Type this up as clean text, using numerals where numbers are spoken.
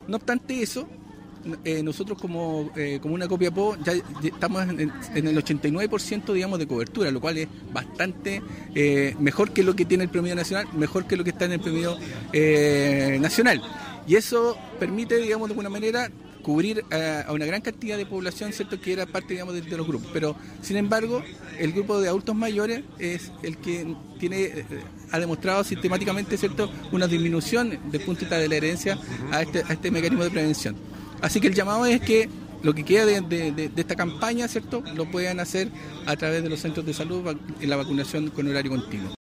No obstante eso, nosotros como Comuna de Copiapó ya estamos en el 89%, digamos, de cobertura, lo cual es bastante mejor que lo que tiene el promedio nacional, mejor que lo que está en el promedio nacional. Y eso permite, digamos, de alguna manera cubrir a una gran cantidad de población, ¿cierto?, que era parte, digamos, de los grupos. Pero, sin embargo, el grupo de adultos mayores es el que ha demostrado sistemáticamente, ¿cierto?, una disminución desde el punto de vista de la herencia a este mecanismo de prevención. Así que el llamado es que lo que queda de esta campaña, ¿cierto?, lo puedan hacer a través de los centros de salud en la vacunación con horario continuo.